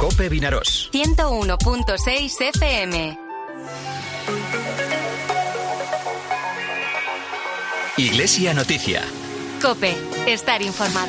COPE Vinaròs. 101.6 FM. Iglesia Noticia. COPE. Estar informado.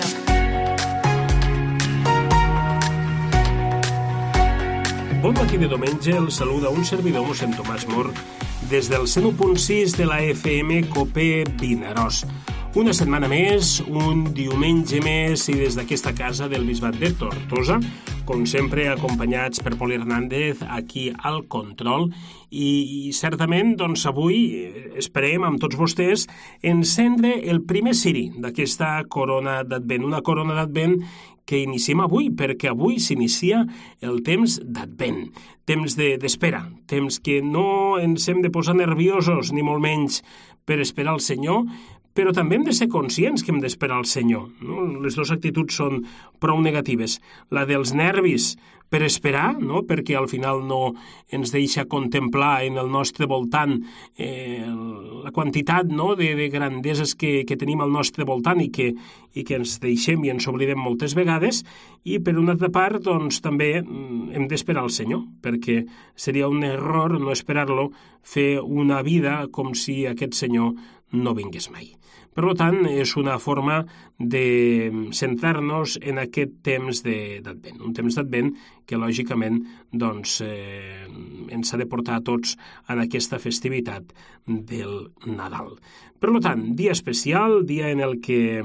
Bon matí de diumenge, el saluda un servidor, mossèn Tomàs Mor, des del 101.6 de la FM COPE Vinaròs. Una setmana més, un diumenge més, i des d'aquesta casa del Bisbat de Tortosa, com sempre acompanyats per Pol Hernández aquí al control, i certament doncs avui esperem amb tots vostès encendre el primer ciri d'aquesta corona d'Advent, una corona d'Advent que iniciem avui, perquè avui s'inicia el temps d'Advent, temps d'espera, temps que no ens hem de posar nerviosos, ni molt menys, per esperar el Senyor, però també hem de ser conscients que hem d'esperar el Senyor. No? Les dues actituds són prou negatives. La dels nervis per esperar, no? Perquè al final no ens deixa contemplar en el nostre voltant la quantitat, no? de grandeses que tenim al nostre voltant i que ens deixem i ens oblidem moltes vegades, i per una altra part doncs, també hem d'esperar el Senyor, perquè seria un error no esperar-lo, fer una vida com si aquest Senyor no vingués mai. Per tant, és una forma de centrar-nos en aquest temps d'Advent. Un temps d'Advent que, lògicament, doncs, ens ha de portar a tots en aquesta festivitat del Nadal. Per tant, dia especial, dia en el que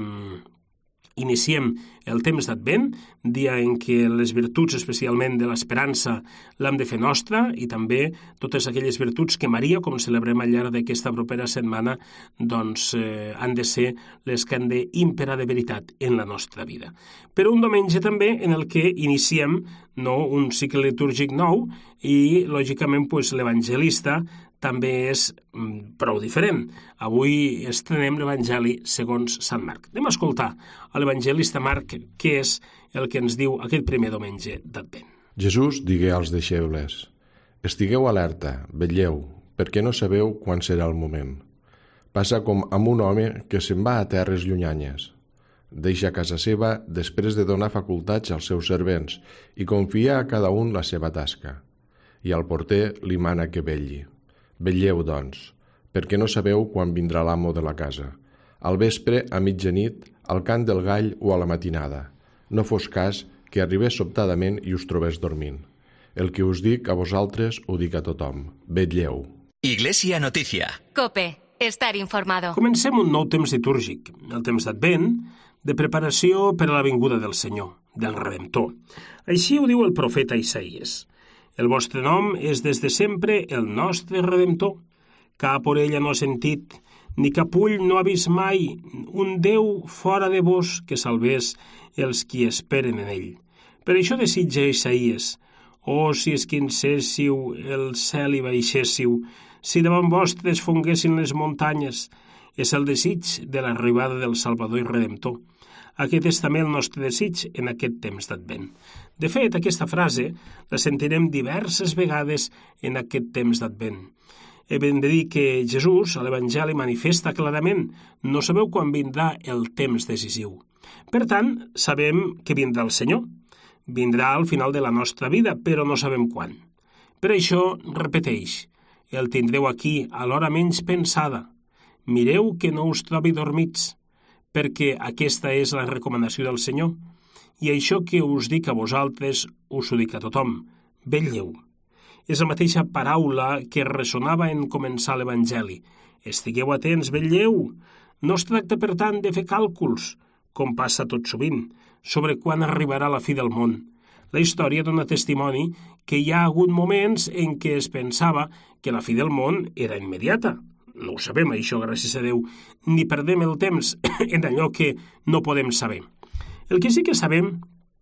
iniciem el temps d'Advent, dia en què les virtuts, especialment de l'esperança, l'hem de fer nostra, i també totes aquelles virtuts que Maria, com celebrem al llarg d'aquesta propera setmana, doncs han de ser les que han d'imperar de veritat en la nostra vida. Però un diumenge també en el que iniciem un cicle litúrgic nou i, lògicament, l'evangelista també és prou diferent. Avui estrenem l'Evangeli segons Sant Marc. Anem a escoltar a l'evangelista Marc què és el que ens diu aquest primer diumenge d'Advent. Jesús digué als deixebles: estigueu alerta, vetlleu, perquè no sabeu quan serà el moment. Passa com amb un home que se'n va a terres llunyanyes. Deixa casa seva després de donar facultats als seus servents i confia a cada un la seva tasca. I al porter li mana que vetlli. Vetlleu, doncs, perquè no sabeu quan vindrà l'amo de la casa. Al vespre, a mitjanit, al cant del gall o a la matinada. No fos cas que arribés sobtadament i us trobés dormint. El que us dic a vosaltres ho dic a tothom. Vetlleu. Iglesia Noticia. COPE. Estar informado. Comencem un nou temps litúrgic, el temps d'Advent, de preparació per a la vinguda del Senyor, del Redemptor. Així ho diu el profeta Isaïes. El vostre nom és des de sempre el nostre Redemptor. Cap orella no ha sentit, ni cap ull no ha vist mai un Déu fora de vos que salvés els qui esperen en ell. Per això desitja Isaïes: oh, si esquincéssiu el cel i baixéssiu, si davant vostres fonguessin les muntanyes. És el desig de l'arribada del Salvador i Redemptor. Aquest és també el nostre desig en aquest temps d'Advent. De fet, aquesta frase la sentirem diverses vegades en aquest temps d'Advent. Hem de dir que Jesús, a l'Evangeli, manifesta clarament: no sabeu quan vindrà el temps decisiu. Per tant, sabem que vindrà el Senyor. Vindrà al final de la nostra vida, però no sabem quan. Per això, repeteix: el tindreu aquí a l'hora menys pensada. Mireu que no us trobi dormits, perquè aquesta és la recomanació del Senyor, i això que us dic a vosaltres us ho dic a tothom: vetlleu. És la mateixa paraula que ressonava en començar l'Evangeli: estigueu atents, vetlleu. No es tracta, per tant, de fer càlculs, com passa tot sovint, sobre quan arribarà la fi del món. La història dona testimoni que hi ha hagut moments en què es pensava que la fi del món era immediata. No ho sabem, això, gràcies a Déu, ni perdem el temps en allò que no podem saber. El que sí que sabem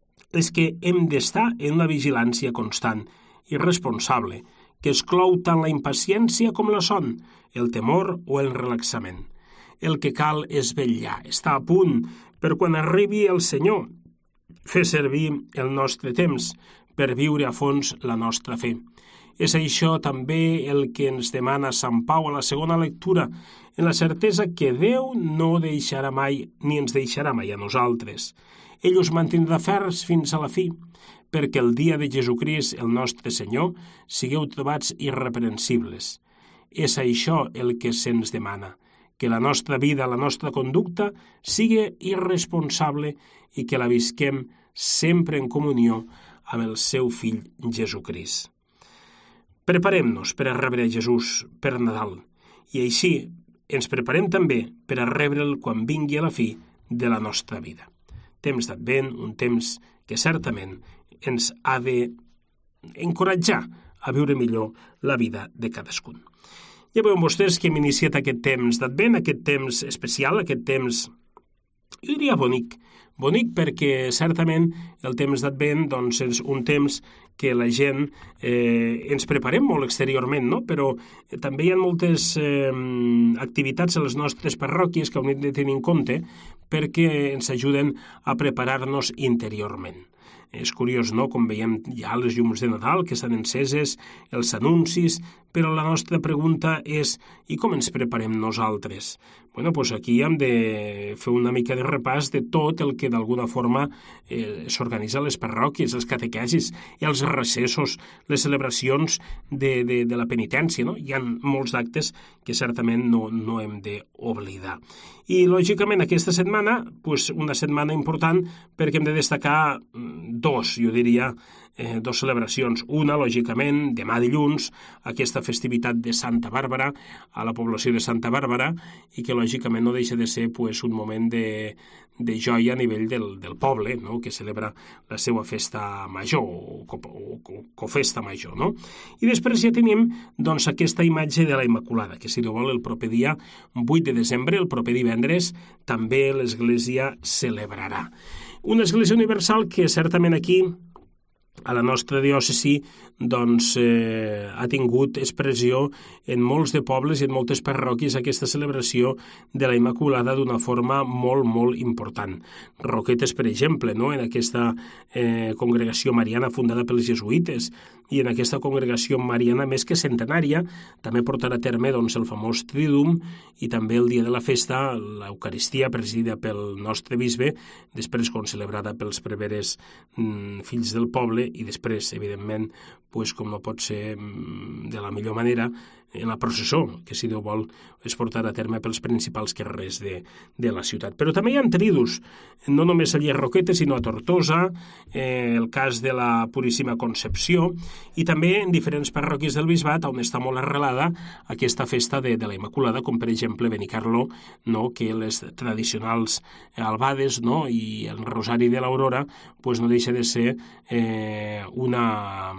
és que hem d'estar en una vigilància constant i responsable, que exclou tant la impaciència com la son, el temor o el relaxament. El que cal és vetllar, estar a punt per quan arribi el Senyor, fer servir el nostre temps per viure a fons la nostra fe. És això també el que ens demana Sant Pau a la segona lectura, en la certesa que Déu no deixarà mai ni ens deixarà mai a nosaltres. Ell us mantindrà ferms fins a la fi, perquè el dia de Jesucrist, el nostre Senyor, sigueu trobats irreprensibles. És això el que se'ns demana, que la nostra vida, la nostra conducta, sigui irresponsable i que la visquem sempre en comunió amb el seu fill Jesucrist. Preparem-nos per a rebre Jesús per Nadal i així ens preparem també per a rebre'l quan vingui a la fi de la nostra vida. Temps d'Advent, un temps que certament ens ha d'encoratjar a viure millor la vida de cadascun. Ja veuen vostès que hem iniciat aquest temps d'Advent, aquest temps especial, aquest temps, jo diria bonic perquè certament el temps d'Advent doncs, és un temps que la gent ens preparem molt exteriorment, no? Però també hi ha moltes activitats a les nostres parròquies que hem de tenir en compte perquè ens ajuden a preparar-nos interiorment. És curiós, no?, com veiem ja les llums de Nadal que estan enceses, els anuncis, però la nostra pregunta és i com ens preparem nosaltres? Bueno, doncs aquí hem de fer una mica de repàs de tot el que d'alguna forma s'organitza a les parròquies, els catequesis, els recessos, les celebracions de la penitència, no? Hi ha molts actes que certament no hem d'oblidar. I, lògicament, aquesta setmana, una setmana important perquè hem de destacar dos celebracions. Una, lògicament, demà dilluns, aquesta festivitat de Santa Bàrbara, a la població de Santa Bàrbara, i que, lògicament, no deixa de ser un moment de joia a nivell del poble, no?, que celebra la seva festa major, o cofesta major, no? I després ja tenim, doncs, aquesta imatge de la Immaculada, que, si Déu vol, el proper dia 8 de desembre, el proper divendres, també l'Església celebrarà. Una Església Universal que, certament, aquí, a la nostra diòcesi, doncs, ha tingut expressió en molts de pobles i en moltes parròquies aquesta celebració de la Immaculada d'una forma molt, molt important. Roquetes, per exemple, no?, en aquesta congregació mariana fundada pels jesuïtes, i en aquesta congregació mariana més que centenària també portarà a terme, doncs, el famós Triduum i també el dia de la festa, l'Eucaristia presidida pel nostre bisbe, després concelebrada pels preveres fills del poble, i després, evidentment, com no pot ser de la millor manera, en la processó, que, si Déu vol, es portarà a terme pels principals carrers de la ciutat. Però també hi ha tridus, no només allí a Roquetes, sinó a Tortosa, el cas de la Puríssima Concepció, i també en diferents parròquies del Bisbat, on està molt arrelada aquesta festa de la Immaculada, com per exemple Benicarló, no?, que les tradicionals albades, no?, i el Rosari de l'Aurora, no deixa de ser una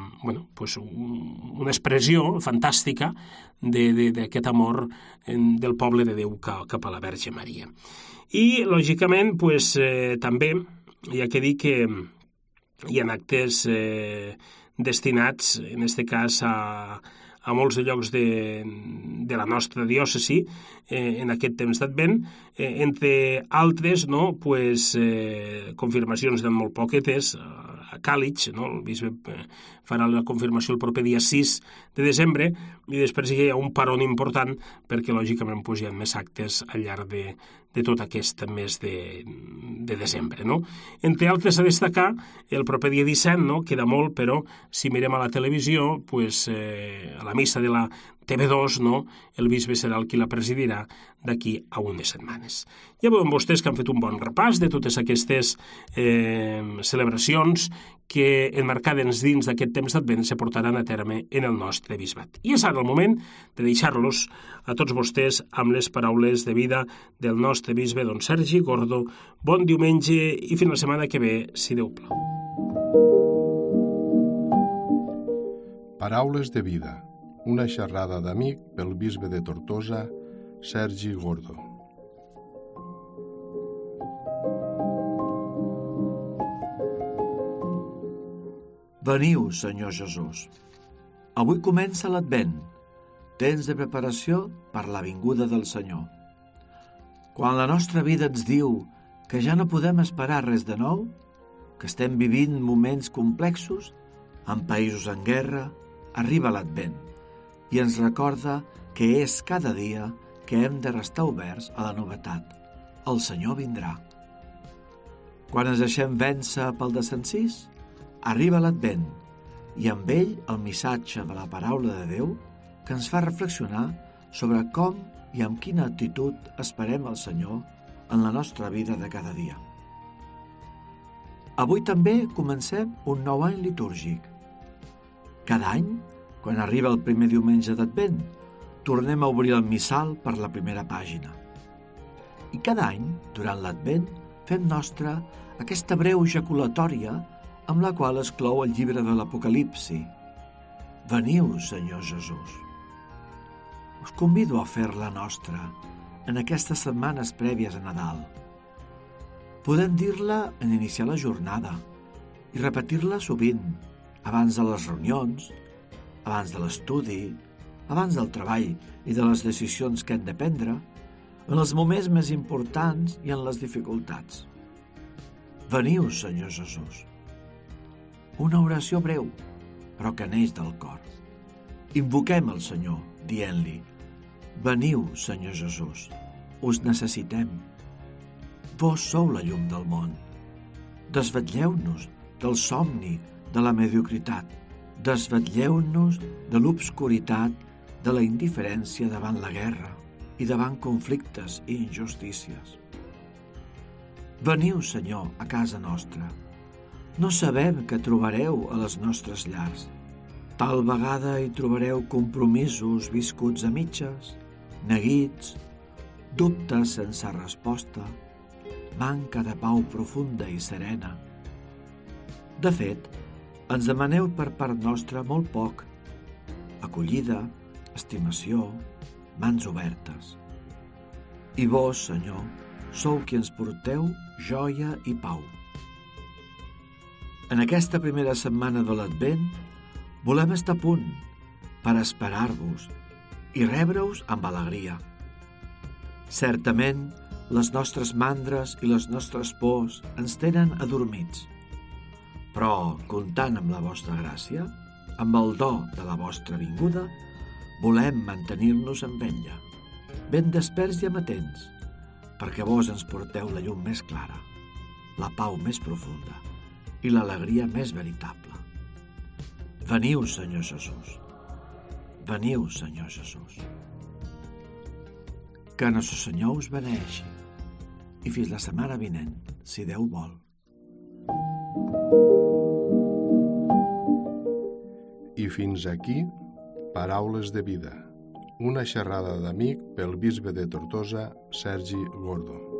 expressió fantàstica d'aquest amor del poble de Déu cap a la Verge Maria. I, lògicament, també hi ha que dir que hi ha actes destinats, en aquest cas, a molts de llocs de la nostra diòcesi en aquest temps d'Advent, entre altres, no?, confirmacions de molt poquetes, a Càlig, no?, el bisbe farà la confirmació el proper dia 6 de desembre, i després hi ha un paron important perquè, lògicament, hi ha més actes al llarg de tot aquest mes de desembre, no? Entre altres, a destacar el proper dia 17, no?, queda molt, però si mirem a la televisió, a la missa de la TV2, no?, el bisbe serà el qui la presidirà d'aquí a unes setmanes. Ja veuen vostès que han fet un bon repàs de totes aquestes celebracions que, emmarcades dins d'aquest temps d'Advent, se portaran a terme en el nostre bisbat. I és ara el moment de deixar-los a tots vostès amb les paraules de vida del nostre bisbe, don Sergi Gordo. Bon diumenge i fins la setmana que ve, si Déu plau. Paraules de vida. Una xerrada d'amic pel bisbe de Tortosa, Sergi Gordo. Veniu, Senyor Jesús. Avui comença l'Advent, temps de preparació per la vinguda del Senyor. Quan la nostra vida ens diu que ja no podem esperar res de nou, que estem vivint moments complexos, en països en guerra, arriba l'Advent i ens recorda que és cada dia que hem de restar oberts a la novetat. El Senyor vindrà. Quan ens deixem vèncer pel desencís, arriba l'Advent i amb ell el missatge de la paraula de Déu que ens fa reflexionar sobre com i amb quina actitud esperem el Senyor en la nostra vida de cada dia. Avui també comencem un nou any litúrgic. Cada any, quan arriba el primer diumenge d'Advent, tornem a obrir el missal per la primera pàgina. I cada any, durant l'Advent, fem nostra aquesta breu ejaculatòria amb la qual es clou el llibre de l'Apocalipsi. Veniu, Senyor Jesús. Us convido a fer-la nostra en aquestes setmanes prèvies a Nadal. Podem dir-la en iniciar la jornada i repetir-la sovint, abans de les reunions, abans de l'estudi, abans del treball i de les decisions que hem de prendre, en els moments més importants i en les dificultats. Veniu, Senyor Jesús. Una oració breu, però que neix del cor. Invoquem el Senyor, dient-li: veniu, Senyor Jesús, us necessitem. Vos sou la llum del món. Desvetlleu-nos del somni de la mediocritat. Desvetlleu-nos de l'obscuritat de la indiferència davant la guerra i davant conflictes i injustícies. Veniu, Senyor, a casa nostra. No sabem què trobareu a les nostres llars. Tal vegada hi trobareu compromisos viscuts a mitges, neguits, dubtes sense resposta, manca de pau profunda i serena. De fet, ens demaneu per part nostra molt poc: acollida, estimació, mans obertes. I vos, Senyor, sou qui ens porteu joia i pau. En aquesta primera setmana de l'Advent volem estar a punt per esperar-vos i rebre-us amb alegria. Certament, les nostres mandres i les nostres pors ens tenen adormits, però, comptant amb la vostra gràcia, amb el do de la vostra vinguda, volem mantenir-nos en vetlla, ben desperts i amatents, perquè vos ens porteu la llum més clara, la pau més profunda i l'alegria més veritable. Veniu, Senyor Jesús. Veniu, Senyor Jesús. Que Nostre Senyor us beneeixi i fins la setmana vinent, si Déu vol. I fins aquí, Paraules de vida, una xerrada d'amic pel bisbe de Tortosa, Sergi Gordo.